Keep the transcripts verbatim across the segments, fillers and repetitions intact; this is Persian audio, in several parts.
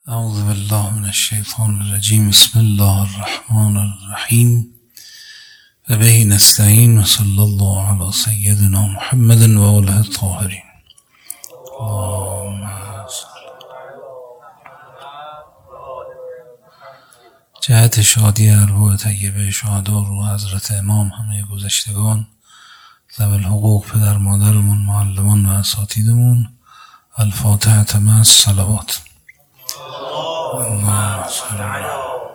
اعوذ بالله من الشیطان الرجیم. بسم الله الرحمن الرحیم و به نستعین و صلی الله علی سیدنا محمد و آله الطاهرین. جهت شادی ارواح طیبه شهدا رو حضرت امام همه گذشتگان، ذوی الحقوق، پدر مادرمون، معلمان و اساتیدمون، الفاتحه مع الصلوات. اللهم صل علی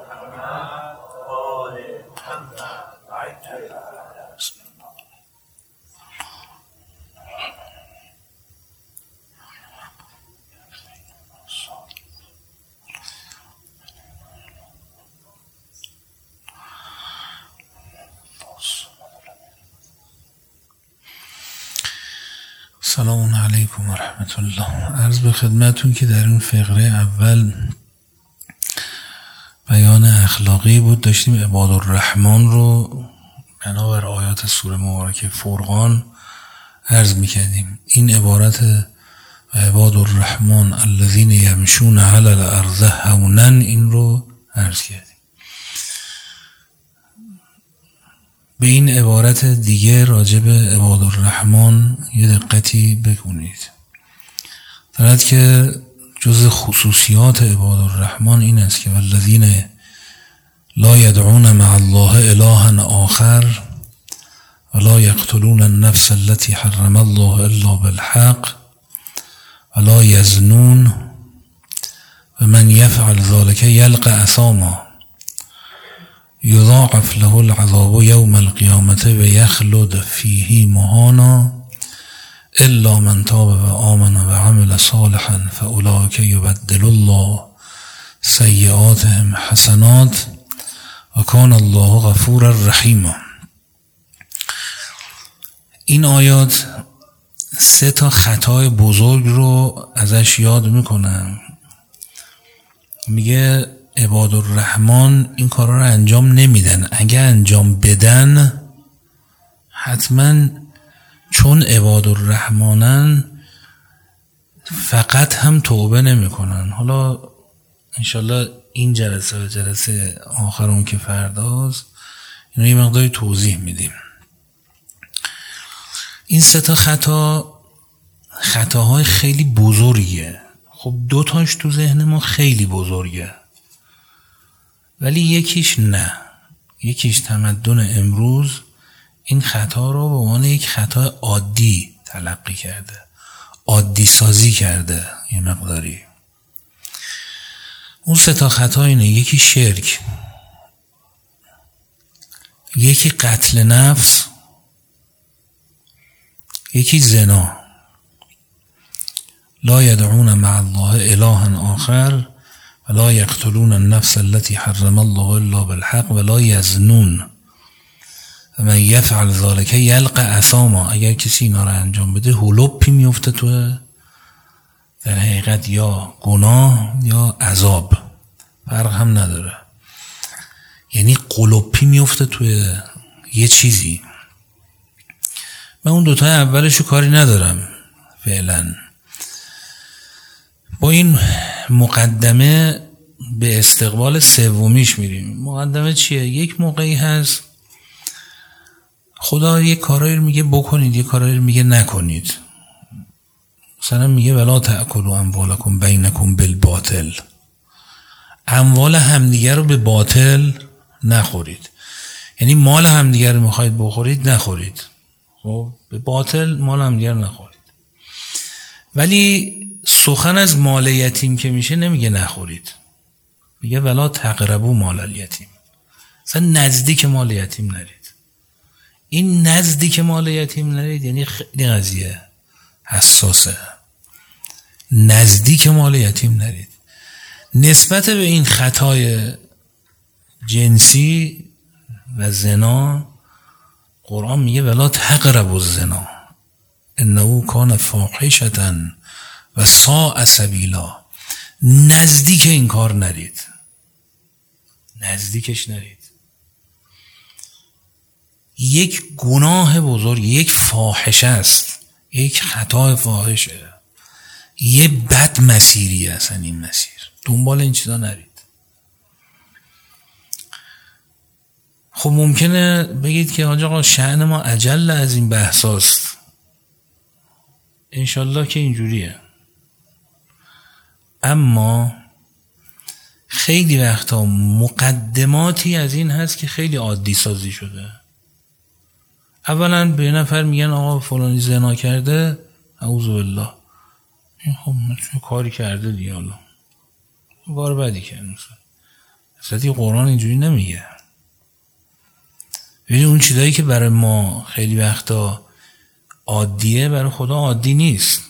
سلام علیکم و رحمت الله. عرض به خدمتون که در این فقره اول بیان اخلاقی بود، داشتیم عباد الرحمن رو بنابر آیات سوره مبارکه فرقان عرض میکردیم. این عبارت عباد الرحمن الذین یمشون علی الارض هونا، این رو عرض کردیم. به این عبارت دیگه راجع به عباد الرحمن یه دقتی بکنید. دارد که جز خصوصیات عباد الرحمن این است که والذین لا یدعون مع الله الها آخر ولا یقتلون النفس التي حرم الله الا بالحق ولا یزنون و من یفعل ذلك یلقى اثاما یضاعف له العذاب یوم القیامة و یخلد فیه مهانا الا من تاب و آمن و عمل صالحا فاولئک یبدل الله سیئاتهم حسنات و کان الله غفورا رحیما. این آیات سه تا خطای بزرگ رو ازش یاد میکنم. میگه عباد الرحمن این کارا رو انجام نمیدن، اگه انجام بدن حتما چون عباد الرحمنن فقط هم توبه نمی کنن. حالا انشالله این جلسه و جلسه آخرون که فرداست اینو یه مقداری توضیح میدیم. این سه تا خطا خطاهای خیلی بزرگیه. خب دو تاش تو ذهن ما خیلی بزرگه ولی یکیش نه. یکیش تمدن امروز این خطا رو به عنوان یک خطا عادی تلقی کرده، عادی سازی کرده یه مقداری. اون سه تا خطا اینه: یکی شرک، یکی قتل نفس، یکی زنا. لا یدعون مع الله الها آخر ولا یقتلون النفس التي حرم الله الا بالحق ولا یزنون و من یفعل ذلك یلقى اثاما. اگر کسی اینا رو انجام بده هلوپی میفته تو در حقیقت یا گناه یا عذاب، فرق هم نداره. یعنی قلوپی میفته توی یه چیزی. من اون دوتا اولشو کاری ندارم فعلا. با این مقدمه به استقبال سومیش میریم. مقدمه چیه؟ یک موقعی هست خدا یک کارایی رو میگه بکنید، یک کارایی رو میگه نکنید. مثلا میگه ولا تأکلوا اموالکم بینکم بالباطل، اموال همدیگر رو به باطل نخورید. یعنی مال همدیگر رو میخواید بخورید نخورید، خب به باطل مال همدیگر نخورید. ولی سخن از مال یتیم که میشه نمیگه نخورید، میگه ولا تقربوا مال الیتیم. مثلا نزدیک مال یتیم نرید. این نزدیک مال یتیم نرید یعنی خیلی قضیه حساسه. نزدیک مال یتیم نرید. نسبت به این خطای جنسی و زنا قرآن میگه ولا تقربوا الزنا انه کان فاحشة و ساء سبیلا. نزدیک این کار نرید، نزدیکش نرید. یک گناه بزرگ، یک فاحشه است، یک خطای فاحشه. یه بد مسیری اصلا این مسیر، دنبال این چیزا نرید. خب ممکنه بگید که حاج آقا شأن ما اجل از این بحثاست. انشالله که اینجوریه، اما خیلی وقتا مقدماتی از این هست که خیلی عادی سازی شده. اولا به نفر میگن آقا فلانی زنا کرده، اعوذ بالله، این خب چه کاری کرده دیگه، حالا کار بدی کرده. اصلا قرآن اینجوری نمیگه. ببین اون چیزایی که برای ما خیلی وقتا عادیه برای خدا عادی نیست.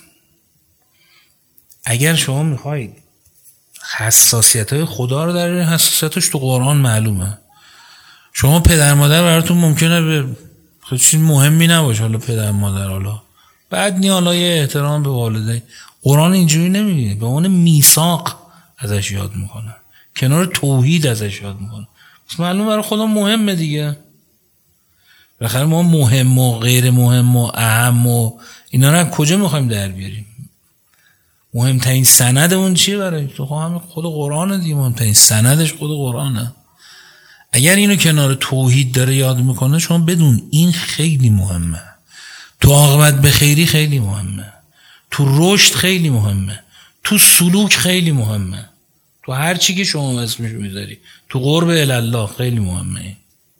اگر شما میخواید حساسیت های خدا رو در حساسیتش تو قرآن معلومه. شما پدر مادر براتون ممکنه به خود چیز مهمی نباشه، حالا پدر مادر حالا بعد نی حالا یه احترام به والدین. قرآن اینجوری نمیگه، به اون میثاق ازش یاد میکنه، کنار توحید ازش یاد میکنه. پس معلوم برای خدا مهمه دیگه. بالاخره ما مهم و غیر مهم و اهم و اینا رو کجا میخوایم در بیاریم؟ مهمترین سند اون چیه برای تو؟ همین خود قرآنه دیگه. مهمترین سندش خود قرآنه. اگر اینو کنار توحید داره یاد میکنه، شما بدون این خیلی مهمه. تو عاقبت به خیری خیلی مهمه، تو رشد خیلی مهمه، تو سلوک خیلی مهمه، تو هر چی که شما اسمش میذاری، تو قرب الله خیلی مهمه،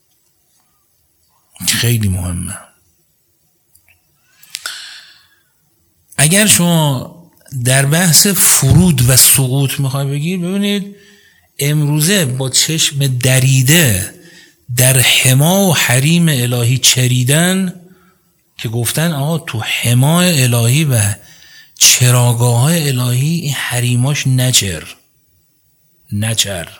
خیلی مهمه. اگر شما در بحث فرود و سقوط میخوای بگیر، ببینید امروزه با چشم دریده در حما و حریم الهی چریدن که گفتن آقا تو حما الهی و چراگاه های الهی این حریماش نچر نچر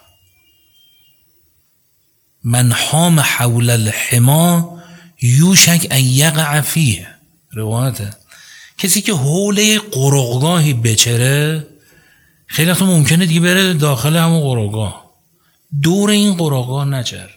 من حام حول الحما یوشک ان یقع فیه. روایته کسی که حوله قرقگاهی بچره، خیلی وقتا ممکنه دیگه بره داخل همون قرقگاه، دور این قرقگاه نچر.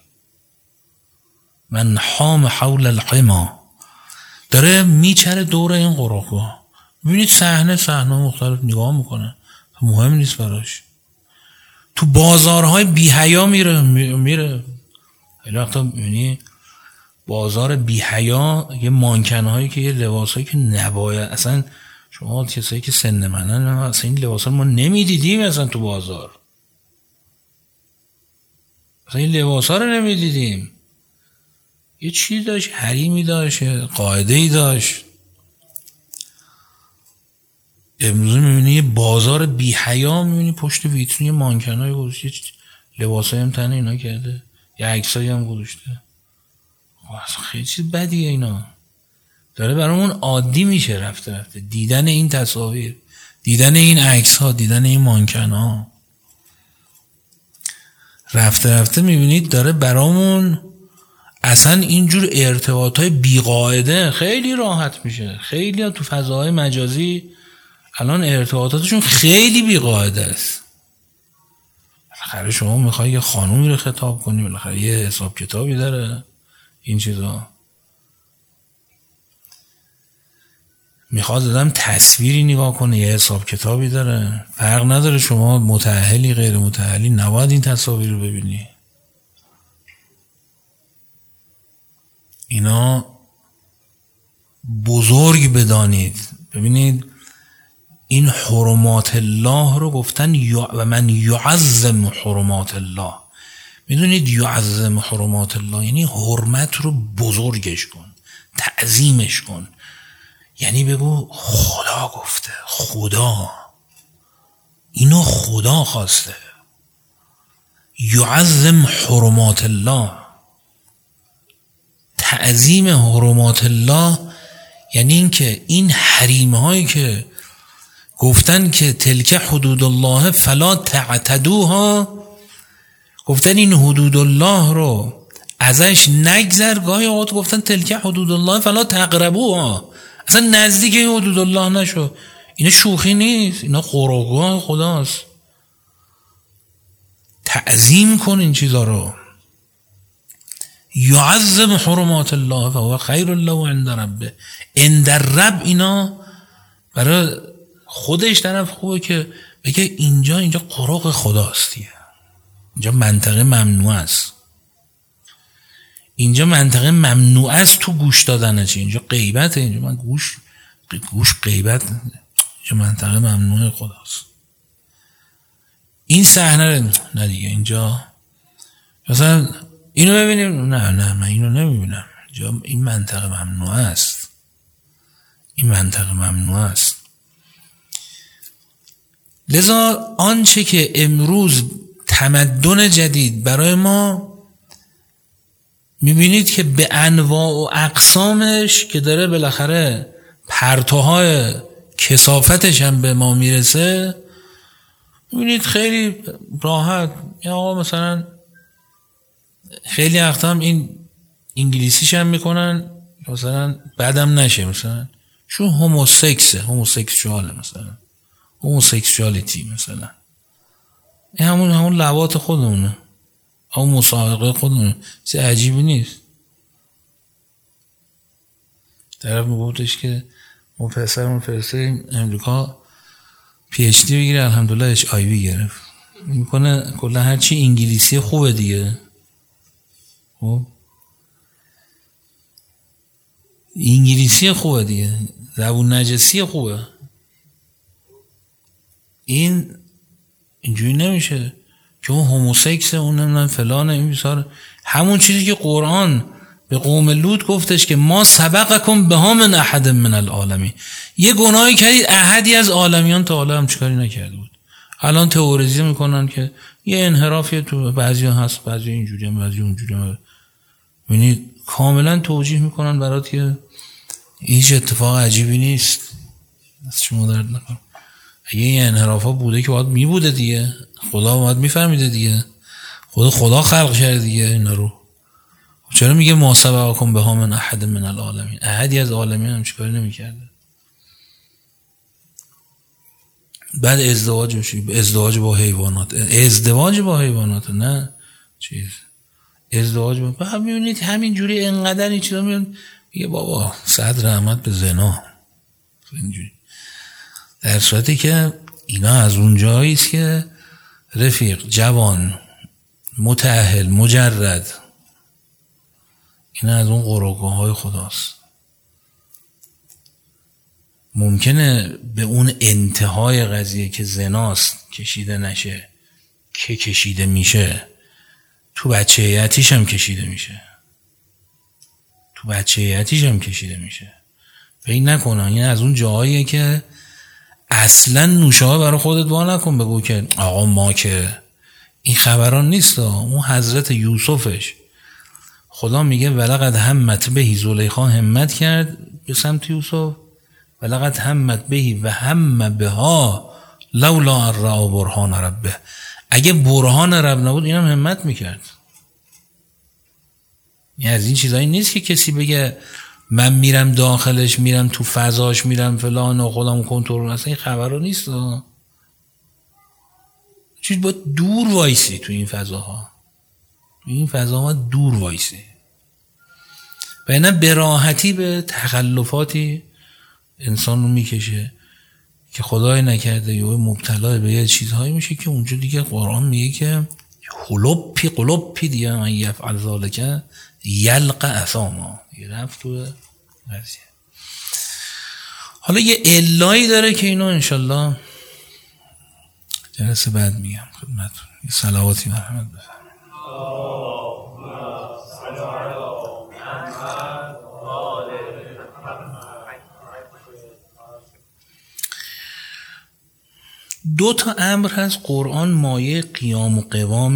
من حام حول الحما، داره میچره دور این قرقگاه. میبینید صحنه صحنه مختلف نگاه میکنه، مهم نیست براش. تو بازارهای بی حیا میره میره خیلی وقتا میبینی بازار بی حیا، یه مانکنهایی که یه لباسایی که نباید اصلا، شما کسایی که سن منن اصلا این لباسا ما نمیدیدیم اصلا تو بازار، اصلا این لباسا رو نمیدیدیم. یه چیز داشت، حریمی داشت، قاعده‌ای داشت. امروز میبینی یه بازار بی حیا، میبینی پشت ویترین مانکنای گذاشته لباسایی هم تنه اینا کرده، یه عکسایی هم گذاشته. اصلا خیلی چیز بدیه اینا. داره برامون عادی میشه رفته رفته دیدن این تصاویر، دیدن این عکس ها، دیدن این مانکن ها. رفته رفته میبینید داره برامون اصلا اینجور ارتباط های بیقاعده خیلی راحت میشه. خیلی ها تو فضاهای مجازی الان ارتباطاتشون خیلی بیقاعده است. بالاخره شما میخوای یه خانومی رو خطاب کنی، بالاخره یه حساب کتابی داره این چیزا. میخواد آدم تصویری نگاه کنه، یه حساب کتابی داره. فرق نداره شما متأهلی غیر متأهلی، نباید این تصاویر رو ببینی. اینا بزرگ بدانید. ببینید این حرمات الله رو گفتن و من یعظم حرمات الله. میدونید یعظم حرمات الله یعنی حرمت رو بزرگش کن، تعظیمش کن. یعنی بگو خدا گفته، خدا اینو خدا خواسته. یعظم حرمات الله، تعظیم حرمات الله یعنی این که این حریم هایی که گفتن که تلک حدود الله فلا تعتدوها، گفتن این حدود الله رو ازش نگذر. گاهی اوقات گفتن تلک حدود الله فلا تقربوها، اصلا نزدیک این حدود الله نشو. اینا شوخی نیست، اینا قرآن خداست. تعظیم کن این چیزا رو. یعظم حرمات الله فهو خیر له عند ربه. عند رب اینا برای خودش طرف خوبه که بگه اینجا اینجا قرق خداست دیگه، اینجا منطقه ممنوع است، اینجا منطقه ممنوع است تو گوش دادنه، چی اینجا غیبته، اینجا من گوش گوش غیبت، اینجا منطقه ممنوع خداست. این صحنه نه دیگه، اینجا مثلا اینو ببینیم، نه نه من اینو نمیبینم، اینجا این منطقه ممنوع است، این منطقه ممنوع است. لذا آنچه که امروز تمدن جدید برای ما میبینید که به انواع و اقسامش که داره بالاخره پرتوهای کثافتش هم به ما میرسه، میبینید خیلی راحت یا آقا مثلا خیلی وقتا هم این انگلیسیش هم میکنن مثلا بعدم نشه، مثلا چون هوموسکسه، هوموسکسواله، مثلا هوموسکسوالیتی، مثلا این همون همون لواط خودمونه، همون مسابقه خودمونه، چیز عجیبی نیست. طرف میگفتش که ما پسرمون فرستادیم امریکا پی اچ دی بگیره، الحمدلله اچ آی وی گرفت. میکنه کلا هرچی انگلیسی خوبه دیگه، خب انگلیسی خوبه دیگه، زبون نجسی خوبه. این اینجوری نمیشه که اون هوموسکس، اون نمیدونم فلانه، این بیسار همون چیزی که قرآن به قوم لوط گفتش که ما سبقکم بها من احد من العالمین، یه گناهی کردید احدی از عالمیان تا حالا هم چیکاری نکرده بود. الان تئوریزی میکنن که یه انحرافی تو بعضی هست، بعضی اینجوری هم، بعضی اونجوری هم، ببینید کاملا توجیه میکنن برات که هیچ اتفاق عجیبی نیست، از شما درد نکنم. اگه این انحرافا بوده که باید میبوده دیگه، خدا باید میفهمیده دیگه، خدا خدا خلق کرده دیگه اینا رو. چرا میگه ما سبقکم بها من احد من العالمین؟ احدی از عالمین هم چیکاری نمیکرده. بعد ازدواج میشه، ازدواج با حیوانات، ازدواج با حیوانات نه چیز، ازدواج با بعد میبینید همین جوری انقدر این چیزا میاد میگه بابا صد رحمت به زنا، اینجوری، در صورتی که اینا از اون جایی است که رفیق جوان متأهل مجرد، اینا از اون قرآن‌های های خداست. ممکنه به اون انتهای قضیه که زناست کشیده نشه، که کشیده میشه تو بچه‌ایتیش هم کشیده میشه، تو بچه‌ایتیش هم کشیده میشه. فکر نکنن این از اون جاهاییه که اصلا نوشابه برای خودت وا نکن بگو که آقا ما که این خبران نیست. اون حضرت یوسفش خدا میگه ولقد همت بهی، زلیخا همت کرد به سمت یوسف، ولقد همت بهی و هم بها لولا ان رأى برهان ربه، اگه برهان رب نبود اینم همت میکرد. یعنی از این چیزایی نیست که کسی بگه من میرم داخلش، میرم تو فضاش، میرم فلان و خودم کنترل، اصلا این خبرها نیست. چیز باید دور وایسی تو این فضاها، تو این فضاها دور وایسی و اینا به راحتی به تخلفاتی انسان رو میکشه که خدای نکرده یه مبتلا به یه چیزهایی میشه که اونجا دیگه قرآن میگه که خلوپی قلوپی دیگه من یفعل ذالک یلقى اثاما، یه رفت تو قضیه. حالا یه علایی داره که اینو انشالله جلسه بعد میگم خدمتتون. یه صلواتی مرحمت بفرمایید. دو تا امر هست قرآن مایه قیام و قوام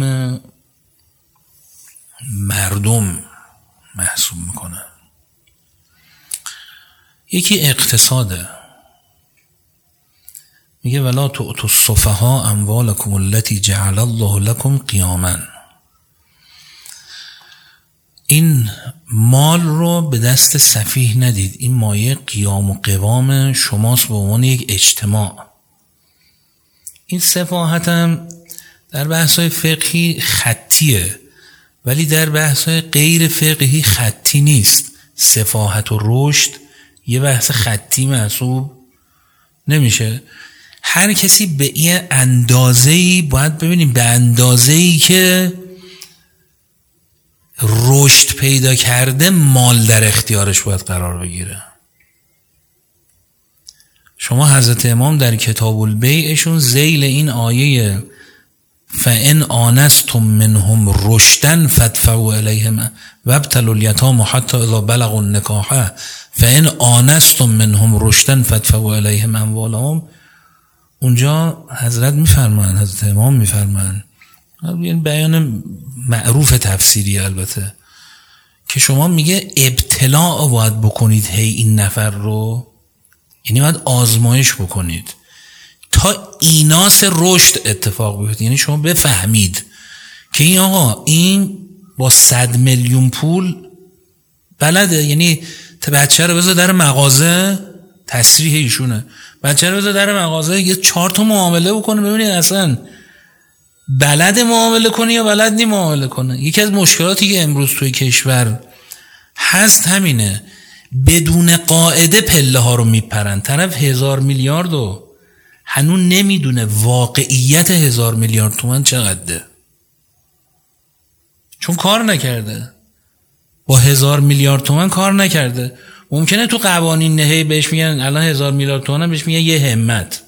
مردم محسوب میکنه. یکی اقتصاده، میگه ولا تؤتوا السفهاء اموالکم التي جعل الله لكم قیاما، این مال رو به دست سفیه ندید، این مایه قیام و قوام شماست به عنوان یک اجتماع. این سفاهت هم در بحث‌های فقهی خطیه، ولی در بحث‌های غیر فقهی خطی نیست. سفاهت و رشد یه بحث خطی محسوب نمیشه. هر کسی به این اندازه‌ای باید ببینیم، به اندازه‌ای که رشد پیدا کرده مال در اختیارش باید قرار بگیره. شما حضرت امام در کتاب البیعشون ذیل این آیه فَإِنْ آنَسْتُمْ مِنْهُمْ رُشْدًا فَادْفَعُوا إِلَيْهِمْ وَابْتَلُوا الْيَتَامَى حَتَّى إِذَا بَلَغُوا النِّكَاحَ فَإِنْ آنَسْتُمْ مِنْهُمْ رُشْدًا فَادْفَعُوا إِلَيْهِمْ أَمْوَالَهُمْ. اونجا حضرت میفرمان، حضرت امام میفرمان، این بیان معروف تفسیری البته، که شما میگه ابتلاع باید بکنید هی این نفر رو، یعنی باید آزمایش بکنید تا ایناس رشد اتفاق بیفته. یعنی شما بفهمید که این آقا این با صد میلیون پول بلده، یعنی بچه رو بذار در مغازه، تصریح ایشونه، بچه رو بذار در مغازه یه چهار تا معامله بکنه ببینید اصلا بلد معامله کنه یا بلد نی معامله کنه. یکی از مشکلاتی که امروز توی کشور هست همینه، بدون قاعده پله ها رو میپرن. طرف هزار میلیارد و هنوز نمیدونه واقعیت هزار میلیارد تومان چقدره، چون کار نکرده، با هزار میلیارد تومان کار نکرده. ممکنه تو قوانین نهی بهش میگن الان هزار میلیارد تومان، بهش میگن یه همت،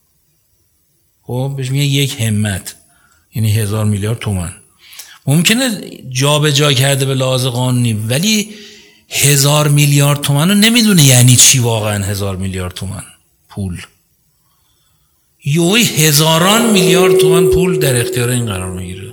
خب بهش میگن یک همت یعنی هزار میلیارد تومان. ممکنه جا به جا کرده به لحاظ قانونی، ولی هزار میلیارد تومان رو نمیدونه یعنی چی واقعا هزار میلیارد تومان پول. یوی هزاران میلیارد تومان پول در اختیار این قرار میگیره.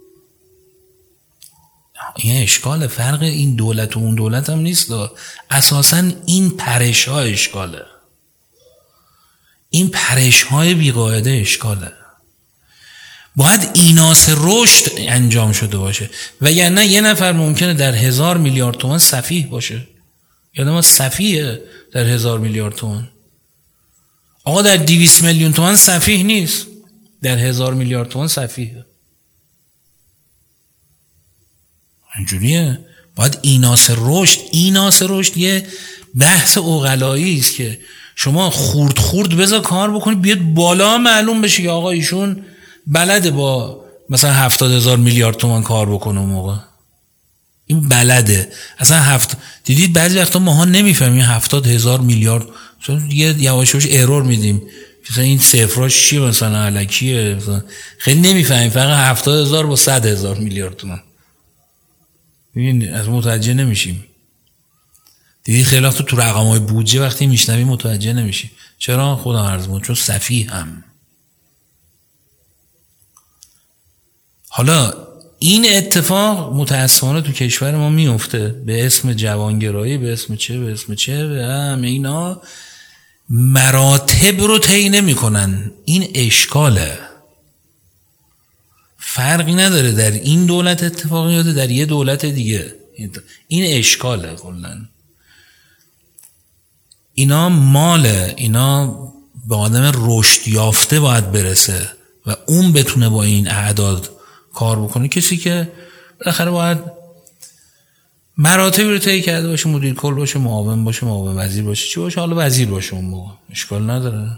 این اشکال، فرق این دولت و اون دولت هم نیست، اساساً این پرش ها اشکاله، این پرش های بیقاعده اشکاله. باید ایناس رشد انجام شده باشه، و یا نه یه نفر ممکنه در هزار میلیارد تومان سفیه باشه. یادم ما سفیه در هزار میلیارد تومان، آقا در دویست میلیون تومان سفیه نیست، در هزار میلیارد تومان سفیه. اینجوریه. باید ایناس رشد، ایناس رشد یه بحث عقلایی است که شما خورد خورد بذار کار بکنی بیاد بالا، معلوم بشه که آقا ایشون بلده با مثلا هفتاد هزار میلیارد تومان کار بکنه. اون موقع این بلده اصلا. هفت دیدید بعضی وقتا ماها نمیفهمیم هفتاد هزار میلیارد، چون یه یواشوش ارور میدیم مثلا این صفراش چیه، مثلا الکیه، مثلا خیلی نمیفهمیم. فقط هفتاد هزار با صد هزار میلیارد تومان، ببین از متوجه نمیشیم. دیدی خیلی وقت تو رقم‌های بودجه وقتی میشنویم متوجه نمیشیم. چرا؟ خودم عرض می‌کنم چون سفیه هم. حالا این اتفاق متاسفانه تو کشور ما میفته به اسم جوانگرایی، به اسم چه، به اسم چه، به هم اینا مراتب رو طی نمی‌کنن. این اشکاله. فرقی نداره در این دولت اتفاق میفته در یه دولت دیگه، این اشکاله. کلاً اینا ماله، اینا به آدم رشد یافته باید برسه و اون بتونه با این اعداد کار بکنه. کسی که بالاخره باید مراتبی رو طی کرده باشه، مدیر کل باشه، معاون باشه، معاون وزیر باشه، چی باشه، حالا وزیر باشه اون موقع اشکال نداره.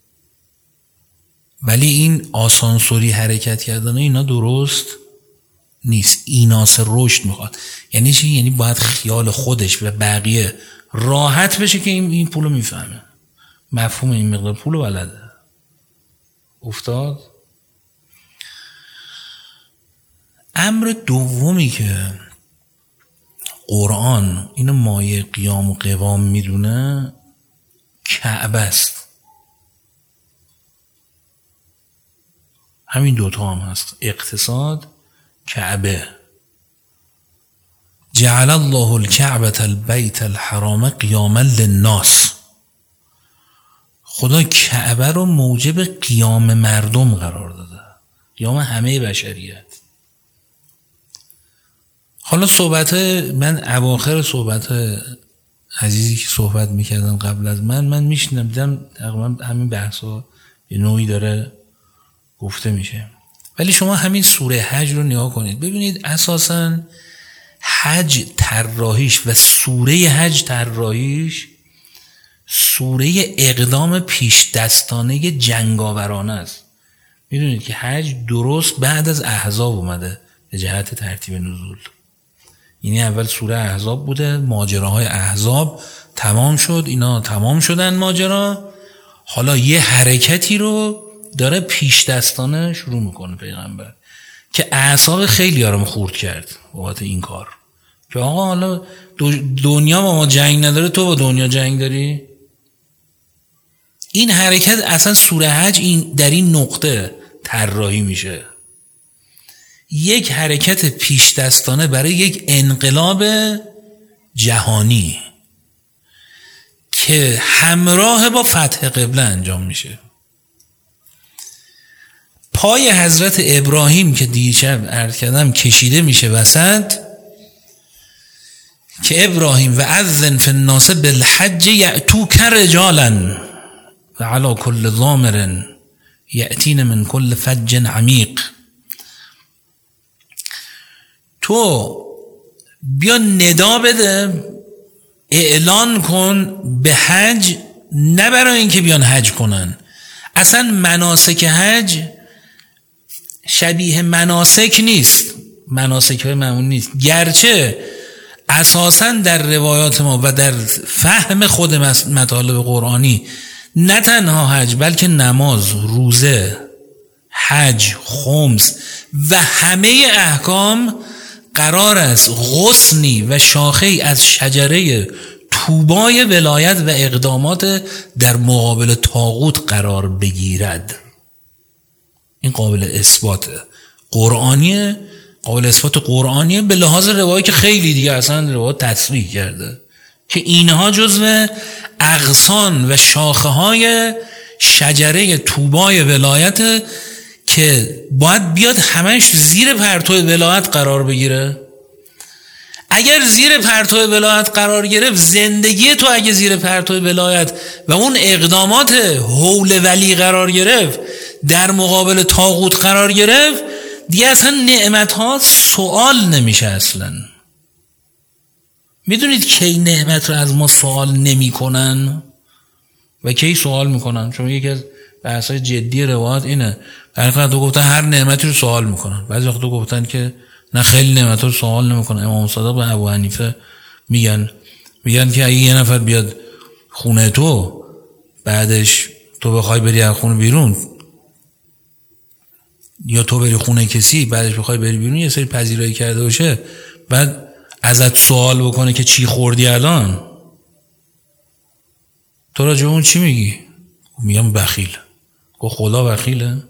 ولی این آسانسوری حرکت کردن اینا درست نیست. ایناس رشد میخواد. یعنی چی؟ یعنی باید خیال خودش و بقیه راحت بشه که این این پولو میفهمه، مفهوم این مقدار پولو بلده. افتاد. امر دومی که قرآن اینو مایه قیام و قوام میدونه کعبه است. همین دوتا هم هست، اقتصاد، کعبه. جعل الله الكعبة البيت الحرام قیاما للناس. خدا کعبه رو موجب قیام مردم قرار داده، قیام همه بشریت. حالا صحبت من اواخر صحبت عزیزی که صحبت میکردن قبل از من من میشنم دیدم تقریبا همین بحثا به نوعی داره گفته میشه. ولی شما همین سوره حج رو نگاه کنید ببینید اساساً حج طراحیش و سوره حج طراحیش سوره اقدام پیش دستانه جنگاورانه است. میدونید که حج درست بعد از احزاب اومده به جهت ترتیب نزول. یعنی اول سوره احزاب بوده، ماجراهای احزاب تمام شد، اینا تمام شدن ماجرا، حالا یه حرکتی رو داره پیش دستانه شروع میکنه پیغمبر که اعصاب خیلی آرام خورد کرد بابت این کار که آقا حالا دنیا با ما جنگ نداره، تو با دنیا جنگ داری. این حرکت اصلا سوره حج این در این نقطه طراحی میشه، یک حرکت پیش دستانه برای یک انقلاب جهانی که همراه با فتح قبله انجام میشه. پای حضرت ابراهیم که دیشب عرض کردم کشیده میشه وسط که ابراهیم و اذن فی الناس بالحج یأتوک رجالا و علی کل ضامر یأتین من کل فج عمیق. تو بیا ندا بده، اعلان کن به حج، نه برای اینکه بیان حج کنن. اصلا مناسک حج شبیه مناسک نیست، مناسک های معمول نیست، گرچه اساسا در روایات ما و در فهم خود مطالب قرآنی نه تنها حج بلکه نماز، روزه، حج، خمس و همه احکام قرار است غصنی و شاخه‌ای از شجره طوبای ولایت و اقدامات در مقابل طاغوت قرار بگیرد. این قابل اثبات قرآنیه، قابل اثبات قرآنیه به لحاظ روایی که خیلی دیگه اصلا روایی تصریح کرده که اینها جزو اغصان و شاخه های شجره طوبای ولایت که باید بیاد همش زیر پرتو ولایت قرار بگیره. اگر زیر پرتو ولایت قرار گرفت، زندگی تو اگه زیر پرتو ولایت و اون اقدامات حول ولی قرار گرفت، در مقابل طاغوت قرار گرفت، دیگه اصلا نعمت ها سوال نمیشه اصلا. میدونید کی نعمت رو از ما سوال نمی کنن و کی سوال میکنن؟ چون یکی از بحثای جدی روایات اینه، در حقیقت گفتن هر نعمتی رو سوال میکنن، بعضی وقتا گفتن که نه خیلی نعمت رو سوال نمیکنن. امام صادق و ابو حنیفه میگن میگن که اگه یه نفر بیاد خونه تو، بعدش تو بخوای بری از خونه بیرون یا تو بری خونه کسی بعدش بخوای بری بیرون، یه سری پذیرایی کرده باشه، بعد ازت سوال بکنه که چی خوردی الان، تو راجع به اون چی میگی؟ میگم بخیل. گفت خدا بخیله؟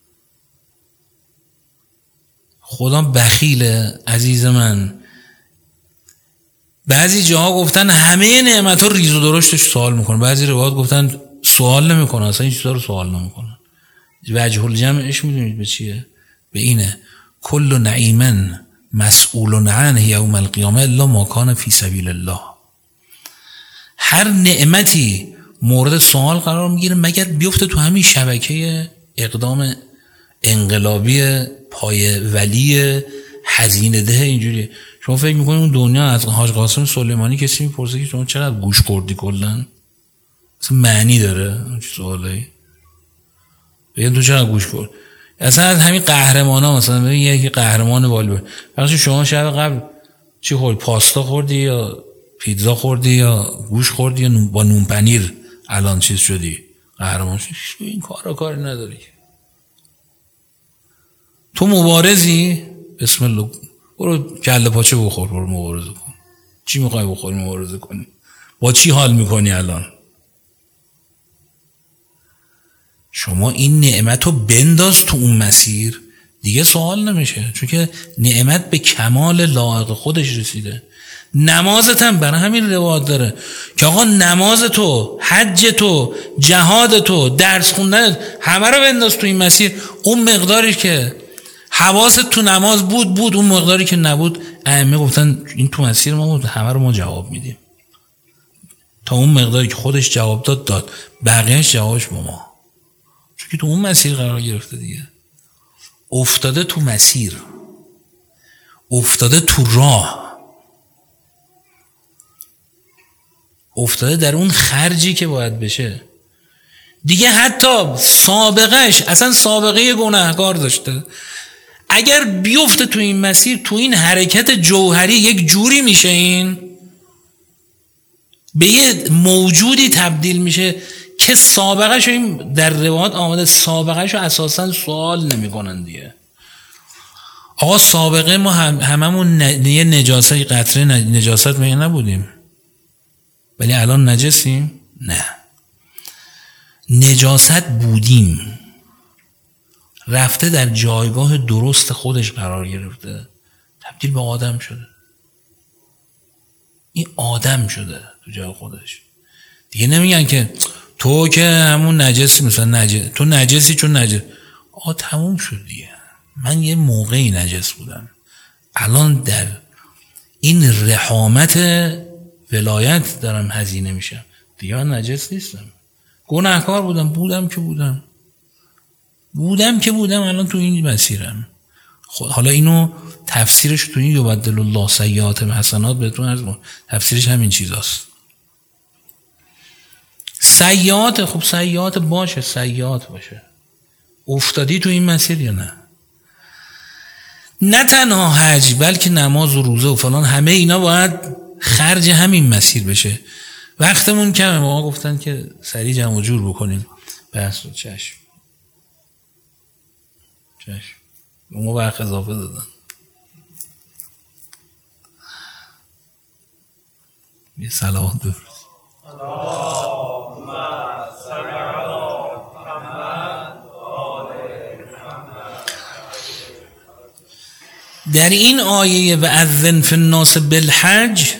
خدا بخیله عزیز من. بعضی جاها گفتن همه نعمت ها ریز و درشتش سوال میکنه، بعضی روایات گفتن سوال نمیکنه، اصلا این چیزا رو سوال نمیکنه. وجه الجمعش میدونید به چیه؟ به اینه کل نعیمن مسئول عنه یوم القیامه الا ما کان فی سبیل الله. هر نعمتی مورد سوال قرار میگیره مگر بیفته تو همین شبکه اقدام انقلابی پای ولی هزینه ده. اینجوری شما فکر میکنید اون دنیا از حاج قاسم سلیمانی کسی میپرسه که شما چقدر گوش خوردی کلا؟ اصلا معنی داره اون سوالی؟ بگید تو چقدر گوش خورد؟ اصلا از همین قهرمان ها مثلا ببین یکی قهرمان والیبال، مثلا شما شب قبل چی خوردی؟ پاستا خوردی یا پیتزا خوردی یا گوش خوردی یا با نون پنیر الان چیز شدی قهرمان شدی؟ این کارا کاری نداری. تو مبارزی؟ بسم الله برو کله پاچه بخور، برو مبارزه کن. چی میخوای بخوری مبارزه کنی؟ با چی حال میکنی الان؟ شما این نعمت رو بنداز تو اون مسیر، دیگه سوال نمیشه، چون که نعمت به کمال لایق خودش رسیده. نمازت هم برای همین روایت داره که آقا نماز تو، حج تو، جهاد تو، درس خوندن، همه رو بنداز تو این مسیر. اون مقداری که حواست تو نماز بود بود، اون مقداری که نبود ائمه گفتن این تو مسیر ما بود، همه رو ما جواب میدیم. تا اون مقداری که خودش جواب داد داد، بقیهش جوابش با ما، چون که تو اون مسیر قرار گرفته دیگه. افتاده تو مسیر، افتاده تو راه. افتاده در اون خرجی که باید بشه دیگه. حتی سابقهش اصلا سابقه گناهکار داشته، اگر بیفته تو این مسیر، تو این حرکت جوهری یک جوری میشه، این به یه موجودی تبدیل میشه که سابقهش این در روایات آمده سابقهش اساسا سوال نمی کنن دیگه. آقا سابقه ما هم هممون ن... یه نجاست قطره نجاست میگه نبودیم ولی الان نجسیم؟ نه، نجاست بودیم، رفته در جایگاه درست خودش قرار گرفته، تبدیل به آدم شده. این آدم شده تو جای خودش دیگه. نمیگن که تو که همون نجسی، مثلا نجس تو نجسی چون نجس. آه تموم شد دیگه. من یه موقعی نجس بودم، الان در این رحامت ولایت دارم هزینه میشم دیگه. من نجس نیستم، گناهکار بودم بودم که بودم بودم که بودم الان تو این مسیرم. حالا اینو تفسیرش تو این یبدل الله سیئات حسنات بهتون عرض کنم، تفسیرش همین چیزاست. سیئات، خب سیئات باشه، سیئات باشه. افتادی تو این مسیر یا نه؟ نه تنها حج بلکه نماز و روزه و فلان، همه اینا باید خرج همین مسیر بشه. وقتمون کمه، ما گفتن که سریع جمع و جور بکنیم بحث رو. چشم چشم اون وقت اضافه دادن. یه صلوات بفرست. اللهم صل علی محمد و آل محمد. در این آیه و اذن فی الناس بالحج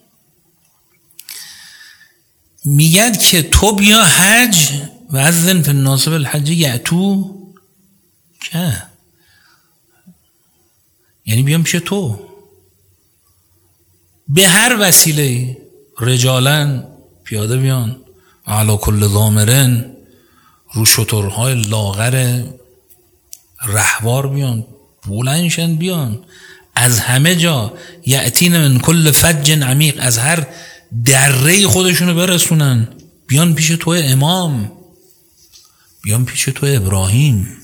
میگد که تو بیا حج و اذن فی الناس بالحج یأتو که، یعنی بیان پیش تو به هر وسیله، رجالن پیاده بیان، علی کل ضامرن رو شترهای لاغر رهوار بیان، بلندشن بیان از همه جا، یأتین من کل فج عمیق، از هر دره خودشونو برسونن، بیان پیش تو امام، بیان پیش تو ابراهیم.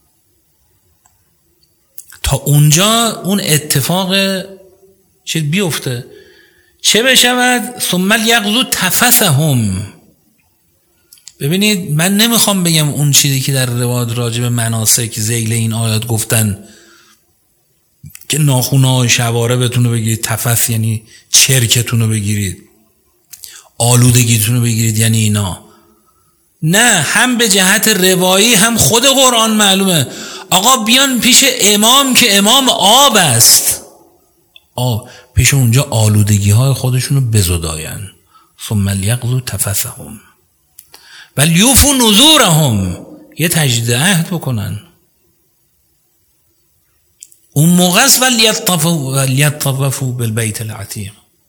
تا اونجا اون اتفاق چه بیفته، چه بشود؟ ثم یغزو تفثهم. ببینید من نمیخوام بگم اون چیزی که در روایات راجع به مناسک ذیل این آیات گفتن که ناخونای شواره بتونو بگیرید، تفث یعنی چرکتونو بگیرید، آلودگیتونو بگیرید، یعنی اینا. نه، هم به جهت روایی هم خود قرآن معلومه. آقا بیان پیش امام که امام آب است، آب پیش اونجا آلودگی های خودشونو بزداین. ثم لیقضوا تفثهم ولیوفوا نذورهم، یه تجدید عهد بکنن. اون موقع است ولیطوفوا بالبیت العتیق،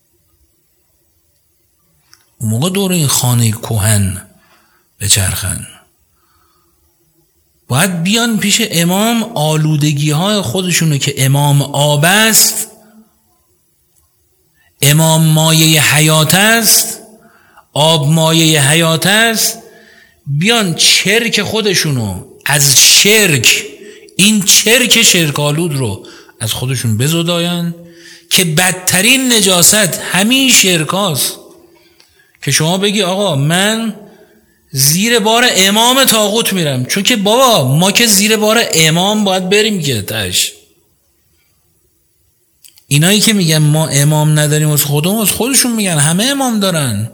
اون موقع دور این خانه کهن بچرخن. باید بیان پیش امام، آلودگی های خودشونو که امام آب است، امام مایه حیات است، آب مایه حیات است، بیان چرک خودشونو از شرک، این چرک شرک آلود رو از خودشون بزداین که بدترین نجاست همین شرکاست. که شما بگی آقا من زیر بار امام طاغوت میرم، چون که بابا ما که زیر بار امام باید بریم که تاش. اینایی که میگن ما امام نداریم از خودمون، از خودشون میگن، همه امام دارن،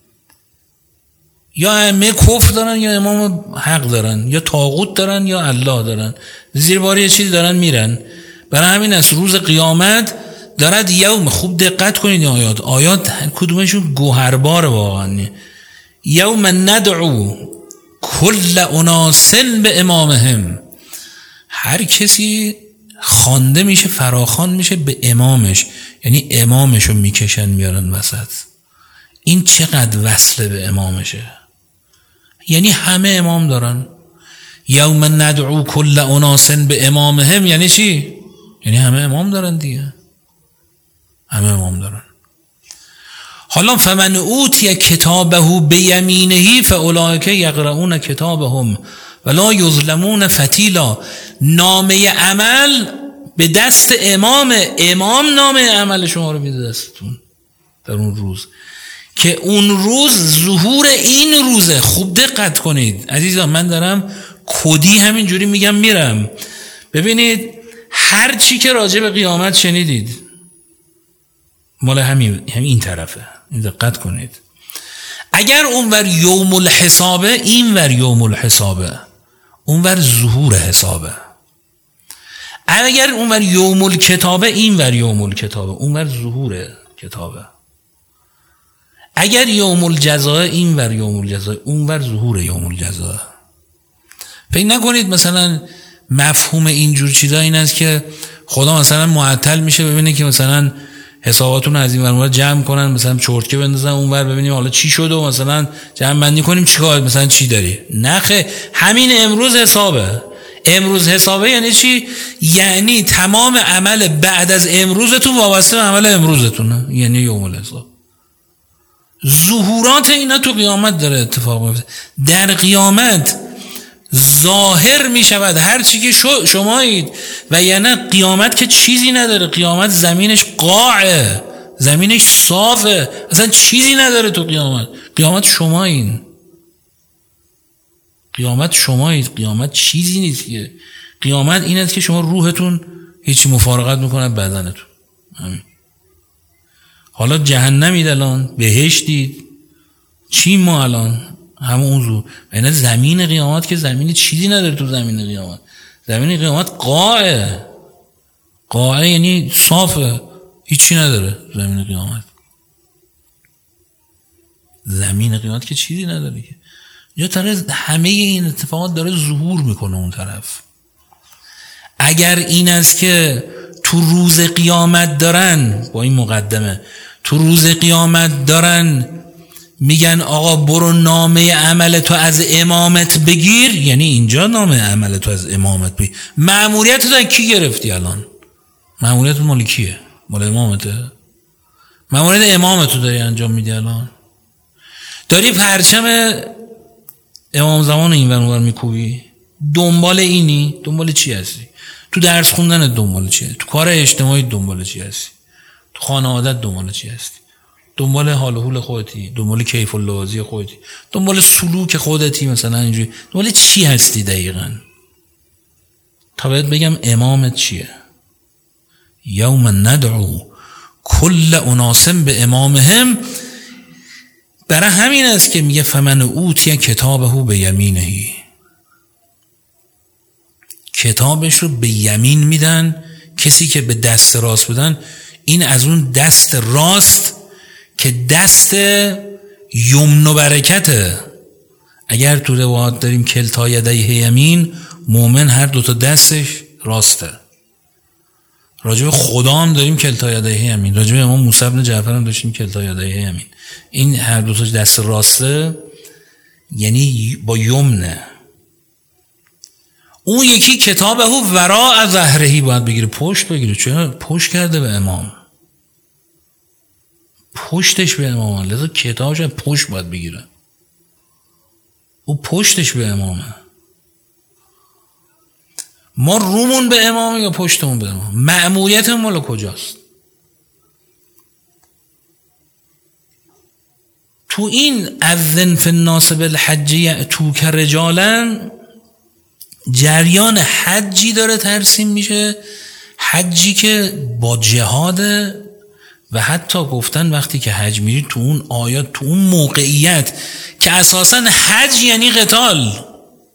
یا ائمه کفر دارن یا امام حق دارن، یا طاغوت دارن یا الله دارن، زیر بار یه چیزی دارن میرن. برای همین از روز قیامت دارد یوم، خوب دقت کنید آیات، آیات کدومشون گوهربار واقعا. یوم ندعو کل اناس به امامهم، هر کسی خوانده میشه، فراخوان میشه به امامش، یعنی امامشو میکشن میارن وسط. این چقدر وصله به امامشه، یعنی همه امام دارن. یوم ندعو کل اناس به امامهم یعنی چی؟ یعنی همه امام دارن دیگه، همه امام دارن. حالا فمن اوتی کتابه بیمینه فاولئک یقرؤون کتابهم ولا یظلمون فتیلا. نامه عمل به دست امام، امام نامه عمل شما رو میده دستتون در اون روز که اون روز ظهور این روزه. خوب دقت کنید عزیزان، من دارم کدی همینجوری میگم میرم. ببینید هر چی که راجع به قیامت شنیدید مال همین همین این طرفه، این دقت کنید. اگر اونور یوم الحسابه، اینور یوم الحسابه، اونور ظهور حسابه. اگر اونور یوم الکتابه، اینور یوم الکتابه، اونور ظهور کتابه. اگر یوم الجزاء، اینور یوم الجزاء، اونور ظهور یوم الجزاء. فکر نکنید مثلا مفهوم اینجور چیزا این است که خدا مثلا معطل میشه ببینه که مثلا حساباتون از این ور جمع کنن، مثلا چرتکه بندازن اونور ببینیم حالا چی شده و مثلا جمع بندی کنیم چیکار، مثلا چی داری. نخه، همین امروز حسابه. امروز حسابه یعنی چی؟ یعنی تمام عمل بعد از امروزتون وابسته به عمل امروزتونه، یعنی یوم الحساب. ظهورات اینا تو قیامت داره اتفاق میفته. در قیامت ظاهر می شود هر چی که شمایید، و یعنی قیامت که چیزی نداره. قیامت زمینش قاعه، زمینش صافه، اصلا چیزی نداره تو قیامت. قیامت شمایین، قیامت شمایید، قیامت چیزی نیست که. قیامت این است که شما روحتون هیچی مفارقت میکنه بدنتون. همین. حالا جهنمید، الان بهشتید، چی ما الان همون زور. یعنی زمین قیامت که زمین چیزی نداره تو زمین قیامت. زمین قیامت قاعه، قاعه یعنی صافه، هیچی نداره زمین قیامت. زمین قیامت که چیزی نداره که. یا طرف همه این اتفاقات داره ظهور میکنه اون طرف. اگر این است که تو روز قیامت دارن، با این مقدمه، تو روز قیامت دارن میگن آقا برو نامه عمل تو از امامت بگیر، یعنی اینجا نامه عمل تو از امامت بگیر. مأموریت تو کی گرفتی الان؟ مأموریت مال کیه؟ مال امامته؟ مأموریت امامت تو داری انجام میدی الان؟ داری پرچم امام زمان این ور اون ور میکوبی؟ دنبال اینی؟ دنبال چی هستی؟ تو درس خوندن دنبال چی هستی؟ تو کار اجتماعی دنبال چی هستی؟ تو خانوادت دنبال چی هستی؟ دنبال حال و حول خودتی، دنبال کیف و لوازی خودتی، دنبال سلوک خودتی، مثلا اینجوری دنبال چی هستی دقیقاً؟ تا بهت بگم امامت چیه. یوم ندعو کل اناس به امامهم. برای همین است که میگه فمن اوتی کتابه به یمینه، کتابش رو به یمین میدن. کسی که به دست راست بدن، این از اون دست راست که دست یمن و برکته. اگر تو روایات داریم کلتا یدیه یمین، مومن هر دوتا دستش راسته. راجب خدا هم داریم کلتا یدیه یمین، راجب امام موسی بن جعفر هم داشتیم کلتا یدیه یمین. این هر دوتا دست راسته یعنی با یمنه. اون یکی کتابه وراء ظهرهی باید بگیره، پشت بگیره. چرا؟ پشت کرده به امام، پشتش به امامه، لذا کتابش پشت باید بگیره. او پشتش به امامه. ما رومون به امامه یا پشتمون به امامه؟ مأموریتمون مال کجاست؟ تو این اذن فی الناس بالحج یأتوک رجالا، جریان حجی داره ترسیم میشه، حجی که با جهاده. و حتی گفتن وقتی که حج میری تو اون آیات، تو اون موقعیت که اساساً حج یعنی قتال،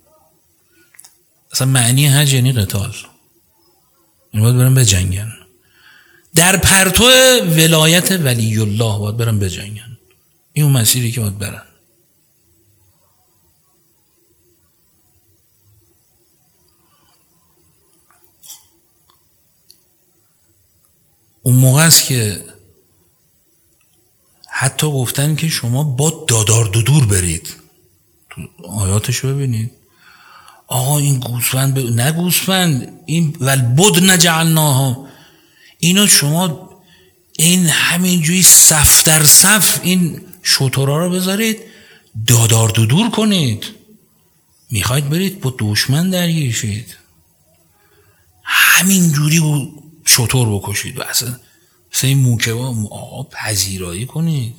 اصلا معنی حج یعنی قتال، این باید برن بجنگن در پرتو ولایت ولی الله، باید برن بجنگن. این اون مسیری که باید برن. اون موقع است که حتی گفتن که شما با دادار دودور برید. تو آیاتشو ببینید. آقا این گوسفند ب... نه گوسفند، این والبدن جعلناها، اینو شما این همینجوری صف در صف این شترها رو بذارید دادار دودور کنید. میخواید برید با دشمن درگیر شید، همینجوری شتر بکشید و اصلا مثل این موکبا آقا پذیرایی کنید،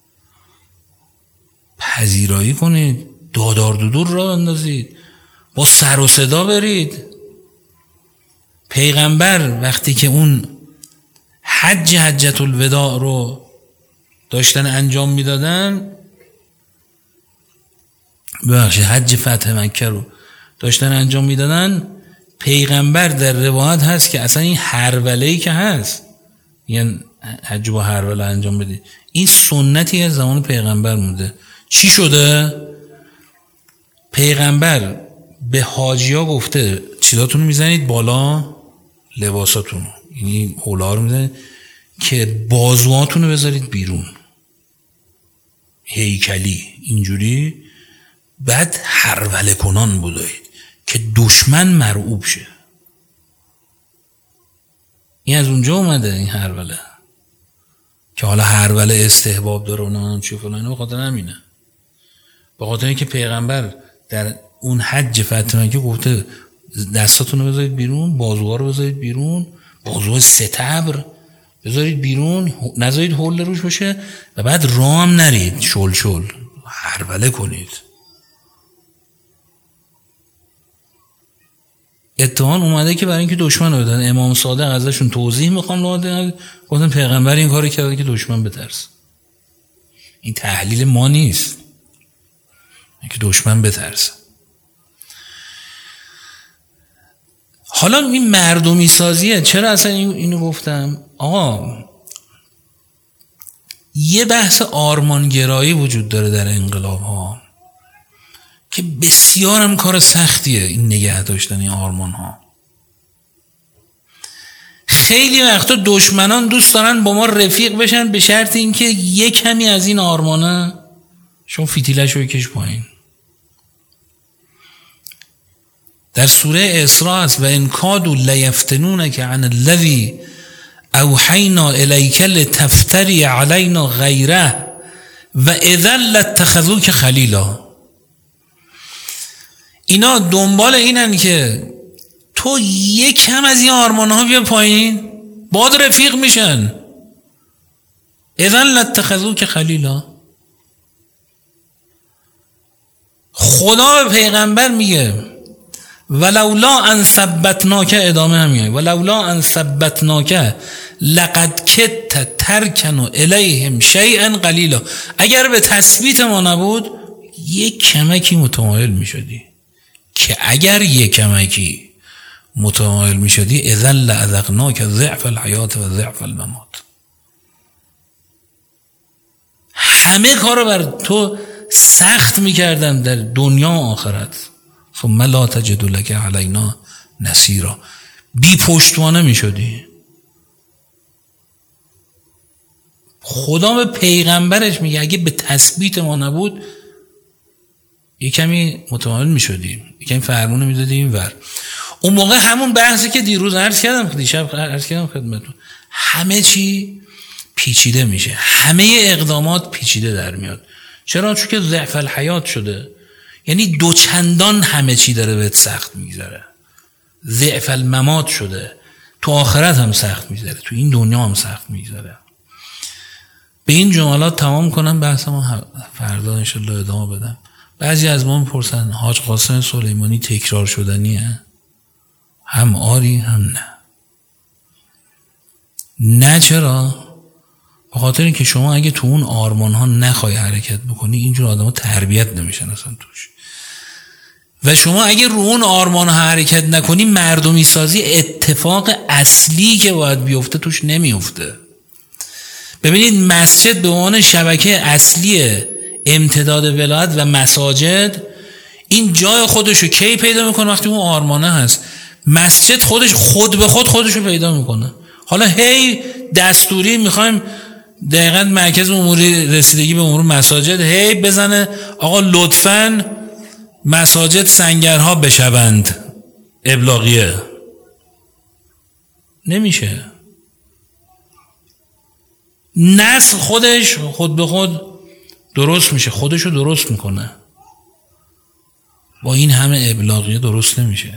پذیرایی کنید، دادار دودور را اندازید، با سر و صدا برید. پیغمبر وقتی که اون حج حجت الوداع رو داشتن انجام میدادن، ببخشید حج فتح مکه رو داشتن انجام میدادن، پیغمبر در روایت هست که اصلا این هروله‌ای که هست، یعنی حج با هروله انجام بدید، این سنتی از زمان پیغمبر مونده. چی شده؟ پیغمبر به حاجیا گفته چیزاتون رو میزنید بالا، لباساتون، یعنی حولا رو میزنید که بازوهاتون رو بذارید بیرون، هیکلی اینجوری. بعد هروله کنان بودید که دشمن مرعوب شه. این از اونجا اومده این هروله، که حالا هروله استحباب داره و نه چی فلان، به خاطر همینه. به خاطر اینکه پیغمبر در اون حج فتح مکه گفته دستاتون رو بذارید بیرون، بازوها رو بذارید بیرون، بازوهای ستبر بذارید بیرون، نذارید حول روش باشه و بعد رام نرید، شل شل هروله کنید. اتهام اومده که برای اینکه دشمن رو بدن، امام صادق ازشون توضیح میخوان لاده، گفتن پیغمبر این کاری کرده که دشمن بترس. این تحلیل ما نیست، اینکه دشمن بترسه. حالا این مردمی سازیه. چرا اصلا اینو گفتم؟ آقا یه بحث آرمانگرایی وجود داره در انقلاب ها که بسیار هم کار سختیه این نگه داشتن این آرمان ها. خیلی وقتا دشمنان دوست دارن با ما رفیق بشن به شرط اینکه یه کمی از این آرمانه شما فتیلش رو بکش پایین. در سوره اسراء است و ان کادوا لیفتنونک عن الذی اوحینا الیک لتفتری علینا غیره و اذا لاتخذوک خلیلا. اینا دنبال اینن که تو یک کم از این آرمانها بیا پایین، باد رفیق میشن. اذا لاتخذوک خلیلا. خدا به پیغمبر میگه ولولا ان ثبتناک، ادامه همیه ولولا ان ثبتناک لقد کدت ترکن الیهم شیئا قلیلا. اگر به تثبیت ما نبود یک کمکی متمایل میشدی، که اگر یک کمکی متمایل میشدی اذا لاذقناک ضعف الحیات و ضعف الممات. همه کارو بر تو سخت میکردم در دنیا و آخرت. ثم لا تجد لك علینا نصیرا. بی پشتوانه میشدی. خدا به پیغمبرش میگه اگه به تثبیت ما نبود یه کمی متمایل میشدیم، یه کمی فرمون میدادیم این ور. اون موقع همون بحثی که دیروز عرض کردم، دیشب عرض کردم خدمتتون، همه چی پیچیده میشه، همه اقدامات پیچیده در میاد. چرا؟ چون که ضعف الحیات شده، یعنی دوچندان همه چی داره بهت سخت میگذره. ضعف الممات شده، تو آخرت هم سخت میگذره، تو این دنیا هم سخت میگذره. به این جملات تمام کنم بحثم، فردا انشالله ادامه بدم. بعضی از ما میپرسن حاج قاسم سلیمانی تکرار شدنیه؟ هم آری هم نه. نه چرا؟ به خاطر اینکه شما اگه تو اون آرمان ها نخوای حرکت بکنی اینجور آدم ها تربیت نمیشن اصلا توش. و شما اگه رو اون آرمان ها حرکت نکنی مردمی سازی اتفاق اصلی که باید بیفته توش نمیفته. ببینید مسجد به عنوان شبکه اصلی امتداد ولایت و مساجد این جای خودشو کی پیدا میکنه؟ وقتی اون آرمانه هست. مسجد خودش خود به خود خودشو پیدا میکنه. حالا هی دستوری میخوایم دقیقاً مرکز اموری رسیدگی به امور مساجد هی بزنه آقا لطفاً مساجد سنگرها بشوند، ابلاغیه. نمیشه. نسل خودش خود به خود درست میشه، خودشو درست میکنه. با این همه ابلاغیه درست نمیشه.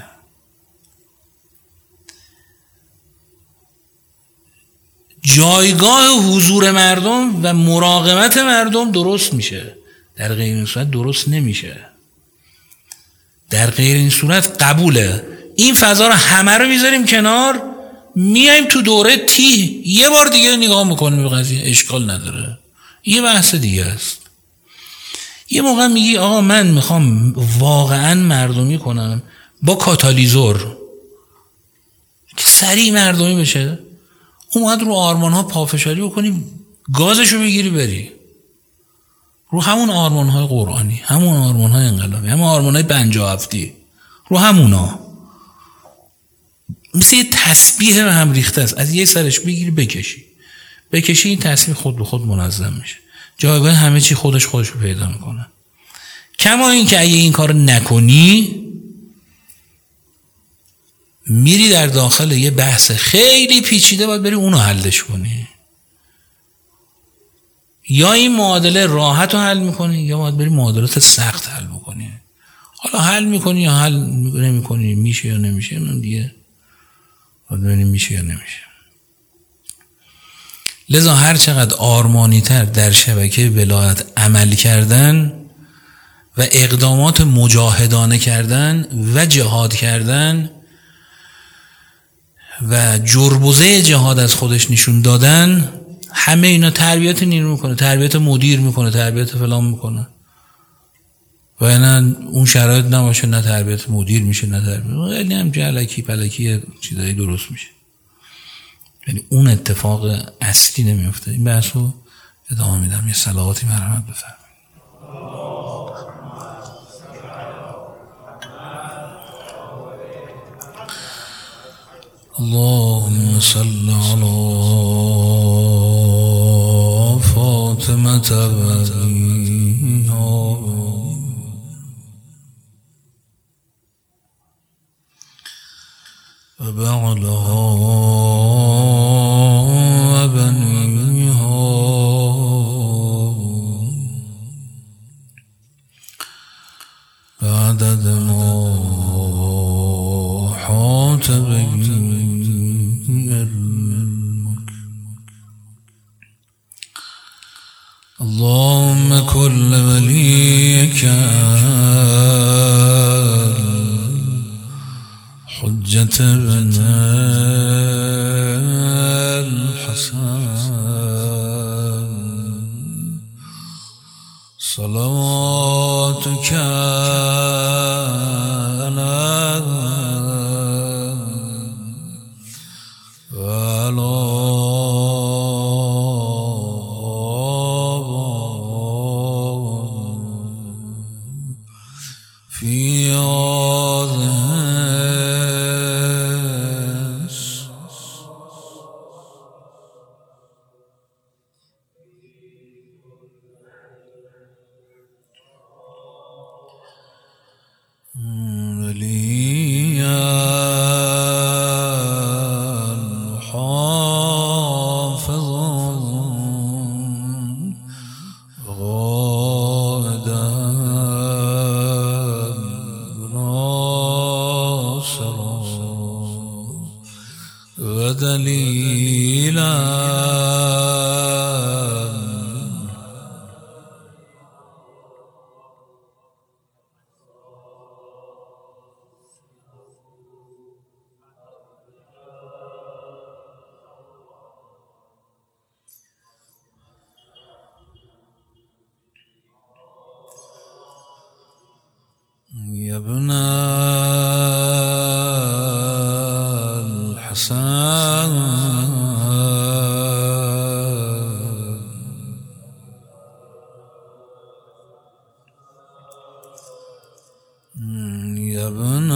جایگاه حضور مردم و مراقبت مردم درست میشه، در غیر این صورت درست نمیشه. در غیر این صورت قبوله این فضا رو همه رو میذاریم کنار، میایم تو دوره تی یه بار دیگه نگاه میکنیم به قضیه، اشکال نداره، یه بحث دیگه است. یه موقع میگی آقا من میخوام واقعا مردمی کنم با کاتالیزور که سریع مردمی بشه، اومد رو آرمان ها پافشاری بکنی، گازشو بگیری بری رو همون آرمان های قرآنی، همون آرمان های انقلابی، همون آرمان های پنجاه هفتی، رو همونا مثل یه تسبیح به هم ریخته است، از یه سرش بگیری بکشی بکشی این تسبیح خود به خود منظم میشه، جایگاه همه چی خودش خودش رو پیدا میکنه. کما این که اگه این کار نکنی میری در داخل یه بحث خیلی پیچیده، باید بری اونو حلش کنی. یا این معادله راحت رو حل میکنی یا باید بری معادلات سخت حل بکنی. حالا حل میکنی یا حل نمیکنی، میشه یا نمیشه، اون دیگه باید ببینیم میشه یا نمیشه. لذا هر چقدر آرمانی تر در شبکه ولایت عمل کردن و اقدامات مجاهدانه کردن و جهاد کردن و جربوزه جهاد از خودش نشون دادن، همه اینا تربیت نیرو میکنه، تربیت مدیر میکنه، تربیت فلان میکنه. و اینا اون شرایط نباشه نه تربیت مدیر میشه نه تربیت، یعنی هم جلکی پلکی چیزایی درست میشه، یعنی اون اتفاق اصلی نمیفته. این بحث رو ادامه میدم. یه صلواتی مرحمت بفرمایید. اللهم صل على فاطمة وابنها وبعلها وبنيها بعدد ما حاط به اللهم كل وليك حجة بن الحسن صلواتك يا ابن الحسن يا ابن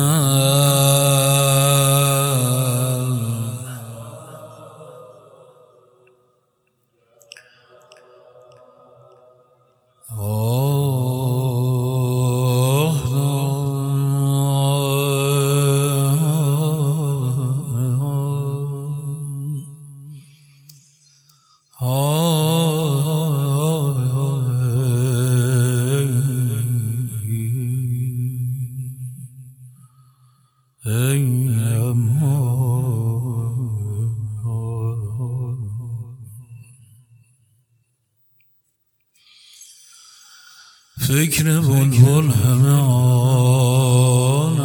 فکر بلبل همه آن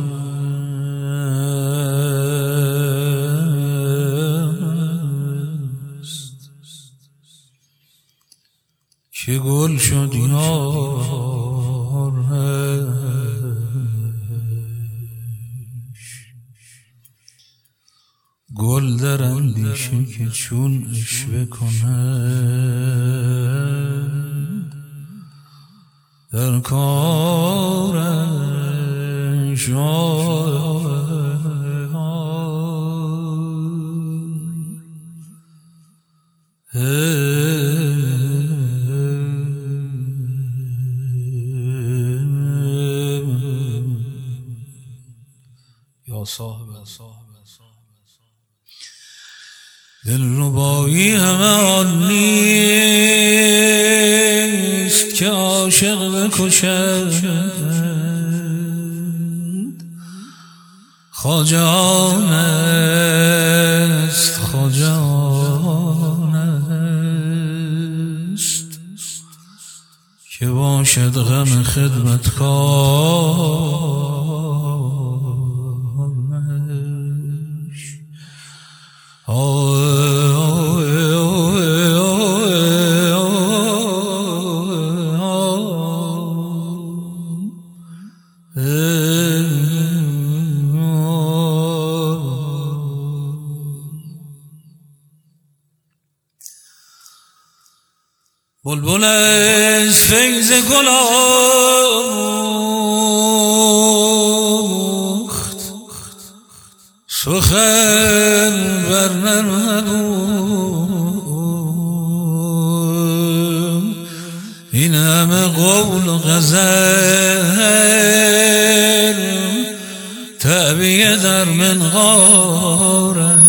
است که گل شد یارش، گل در اندیشه که چون عشوه کند در کارش یا صاحب دلربایی همه آن نیست که عاشق بکشد، خواجه آن است، خواجه آن است که باشد غم خدمتکارش. بلبل از فیض گل آموخت، سخن بر ننهاد، این همه قول و غزل تعبیه در منقارش.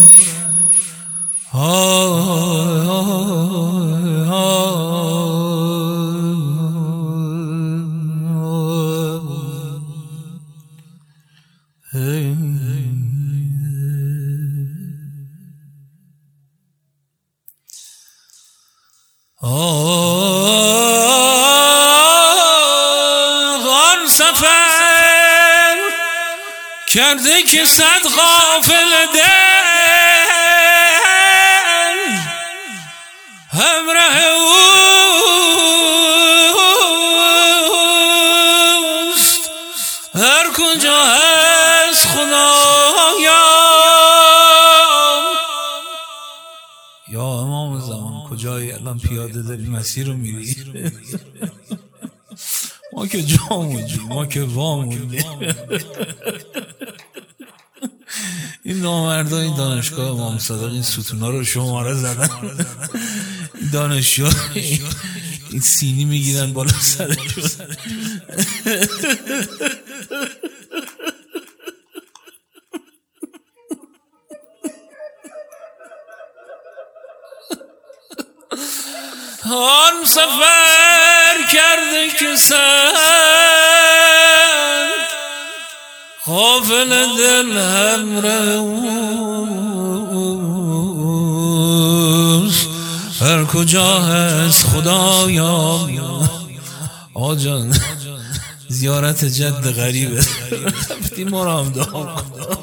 آن سفر کرده که صد غافل دل همراه اوست، هر کجا هست خدایا. یا امام زمان کجایی؟ الان پیاده داری مسیر رو میری؟ ما که جا موندیم، ما که وا موندیم. این نامردا این دانشگاه امام صادق این ستونا رو شماره زدن، این دانشجو این سینی میگیرن بالا سرشون. آن سفر کرده که سر غافل دل همراه اوست، هر کجا هست خدایا. آجان زیارت جد غریبه، رفتی ما را هم دعا کن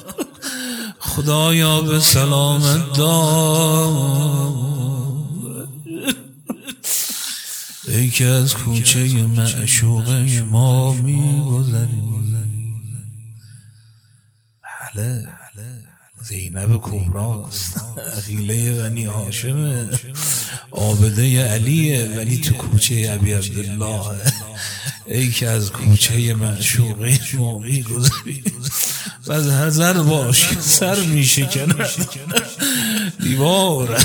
خدایا به سلامت دار. ای که از کوچه معشوقه ما میگذری، بله زینب کبراست، عقیله بنی هاشمه، عابده علیه، ولی تو کوچه ابی عبدالله. ای که از کوچه معشوقه ما میگذری، بس حذر باش که سر میشکنه دیوار.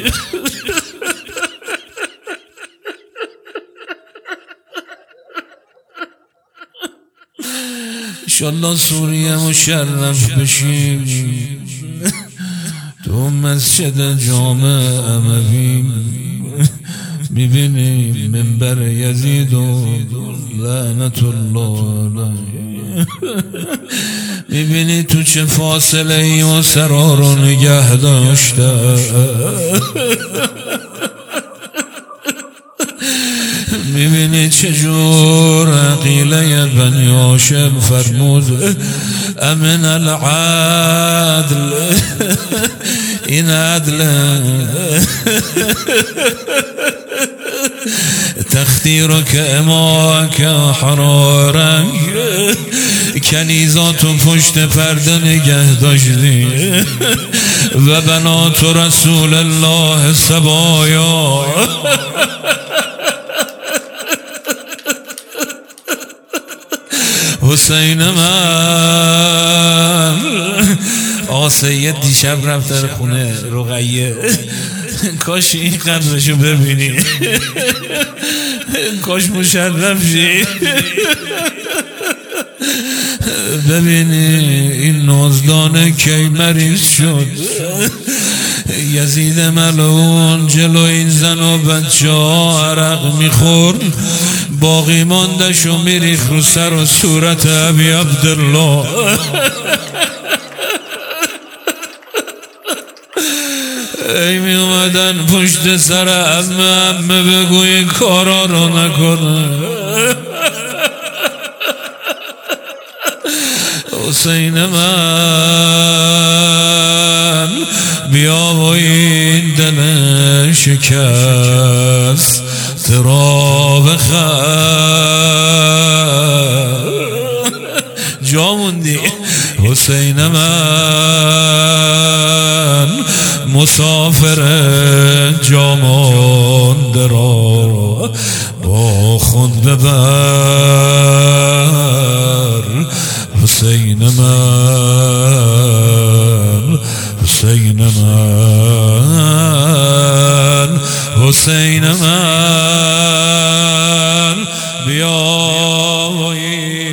انشالله سوریه مشرف بشیم تو مسجد جامع اموی، میبینیم منبر یزید و لعنت الله علیه، میبینی تو چه فاصله ای و سرا رو نگه داشته. میبینی چجور قیله بنی هاشم فرمود امن العدل این عدل تختیرک اماک حرارک کنیزات و پشت پرده نگه داشتی و بنات رسول الله سبایا حسین من آقا سید دیشب رفت در خونه رقیه کاش این قدرشو ببینی کاش مشرف شی ببینی این نازدانه کی مریض شد یزید ملعون جلو این زن و بچه ها عرق میخورد باقی مانده شو میریخ رو سر و صورت ابی عبدالله ای می اومدن پشت سر عمه عمه بگوی کارا رو نکنه حسین من بیا و این دل شکست ترا بخر جا موندی حسین من مسافر جا مانده را با خود ببر حسین من حسین من حسین من بیا